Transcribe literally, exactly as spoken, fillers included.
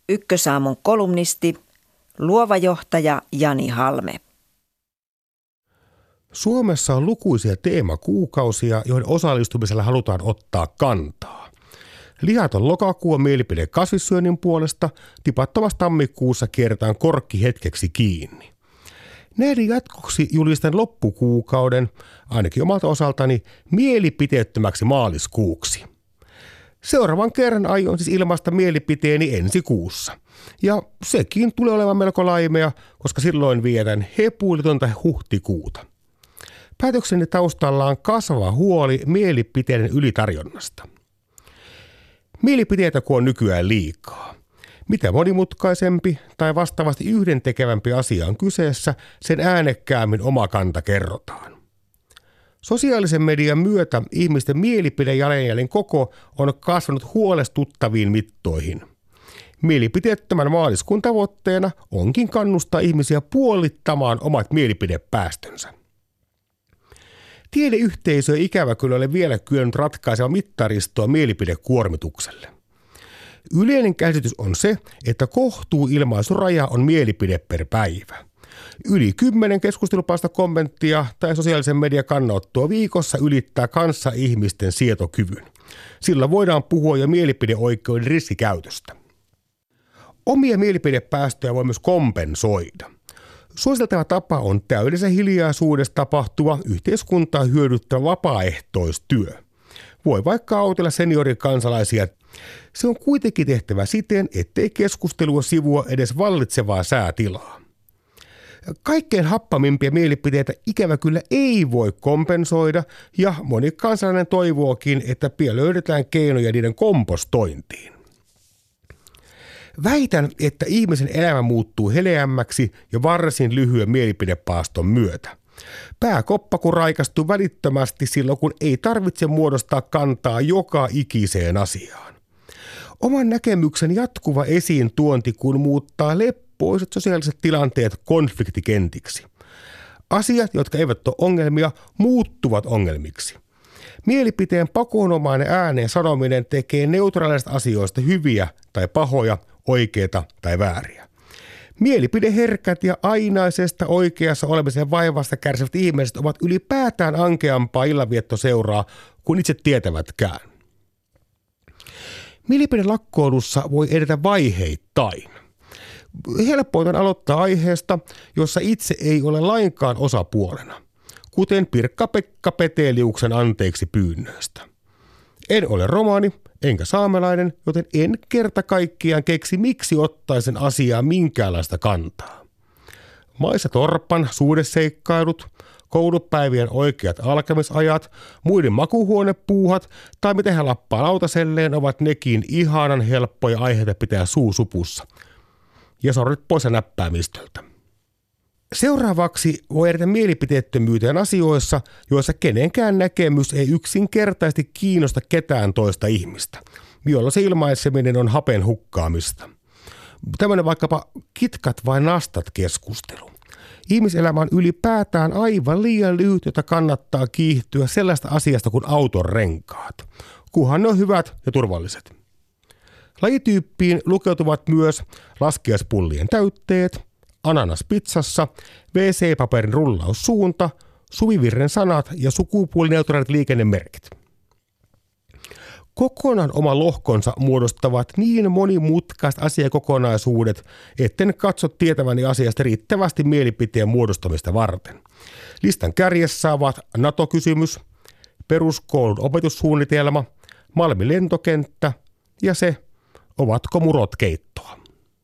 Ykkösaamun kolumnisti, luova johtaja Jani Halme. Suomessa on lukuisia teemakuukausia, joihin osallistumisella halutaan ottaa kantaa. Lihaton lokakuu on mielipide kasvissyönnin puolesta, tipattomassa tammikuussa kierretään korkki hetkeksi kiinni. Näiden jatkoksi julistan loppukuukauden, ainakin omalta osaltani, mielipiteettömäksi maaliskuuksi. Seuraavan kerran aion siis ilmaista mielipiteeni ensi kuussa. Ja sekin tulee olemaan melko laimea, koska silloin vietän hepuilitonta huhtikuuta. Päätökseni taustalla on kasvava huoli mielipiteiden ylitarjonnasta. Mielipiteitä kun on nykyään liikaa. Mitä monimutkaisempi tai vastaavasti yhdentekevämpi asia on kyseessä, sen äänekkäämmin oma kanta kerrotaan. Sosiaalisen median myötä ihmisten mielipidejalanjäljen koko on kasvanut huolestuttaviin mittoihin. Mielipiteettömän maaliskuun tavoitteena onkin kannustaa ihmisiä puolittamaan omat mielipidepäästönsä. Tiedeyhteisö ei ikävä kyllä ole vielä kyennyt ratkaisemaan mittaristoa mielipidekuormitukselle. Yleinen käsitys on se, että kohtuuilmaisuraja on mielipide per päivä. Yli kymmenen keskustelupalsta kommenttia tai sosiaalisen median kannanottoa viikossa ylittää kanssaihmisten sietokyvyn. Sillä voidaan puhua jo mielipideoikeuden riskikäytöstä. Omia mielipidepäästöjä voi myös kompensoida. Suositeltava tapa on täydellisen hiljaisuudessa tapahtuva yhteiskuntaa hyödyttävä vapaaehtoistyö. Voi vaikka autella seniorikansalaisia. Se on kuitenkin tehtävä siten, ettei keskustelua sivua edes vallitsevaa säätilaa. Kaikkein happamimpia mielipiteitä ikävä kyllä ei voi kompensoida ja moni kansalainen toivookin, että pian löydetään keinoja niiden kompostointiin. Väitän, että ihmisen elämä muuttuu heleämmäksi ja varsin lyhyen mielipidepaaston myötä. Pääkoppa kun raikastuu välittömästi silloin, kun ei tarvitse muodostaa kantaa joka ikiseen asiaan. Oman näkemyksen jatkuva esiin tuonti kun muuttaa leppoiset sosiaaliset tilanteet konfliktikentiksi. Asiat, jotka eivät ole ongelmia, muuttuvat ongelmiksi. Mielipiteen pakonomainen ääneen sanominen tekee neutraaleista asioista hyviä tai pahoja, oikeita tai vääriä. Mielipideherkät ja ainaisesta oikeassa olemisen vaivasta kärsivät ihmiset ovat ylipäätään ankeampaa illanviettoseuraa kuin itse tietävätkään. Mielipidelakkoilussa voi edetä vaiheittain. Helpointa aloittaa aiheesta, jossa itse ei ole lainkaan osapuolena, kuten Pirkka-Pekka Peteliuksen anteeksi pyynnöstä. En ole romani enkä saamelainen, joten en kerta kaikkiaan keksi, miksi ottaisin asiaa minkäänlaista kantaa. Maissa torpan suhdeseikkailut, koulupäivien oikeat alkamisajat, muiden makuhuonepuuhat tai miten hän lappaa lautaselleen ovat nekin ihanan helppoja aiheita pitää suusupussa. Ja sorrit pois näppäämistöltä. Seuraavaksi voi edetä mielipiteettömyyteen asioissa, joissa kenenkään näkemys ei yksinkertaisesti kiinnosta ketään toista ihmistä, jolloin se ilmaiseminen on hapen hukkaamista. Tämmöinen vaikkapa kitkat vai nastat keskustelu. Ihmiselämä on ylipäätään aivan liian lyhyt, jota kannattaa kiihtyä sellaista asiasta kuin auton renkaat, kunhan ne on hyvät ja turvalliset. Lajityyppiin lukeutuvat myös laskiaispullien täytteet, ananas pizzassa, wc paperin rullaussuunta, suvivirren sanat ja sukupuolineutraalit liikennemerkit. Kokonaan oma lohkonsa muodostavat niin monimutkaiset asiakokonaisuudet, etten katso tietäväni asiasta riittävästi mielipiteen muodostamista varten. Listan kärjessä ovat NATO-kysymys, peruskoulun opetussuunnitelma, Malmin lentokenttä ja se, ovatko murot keittoa.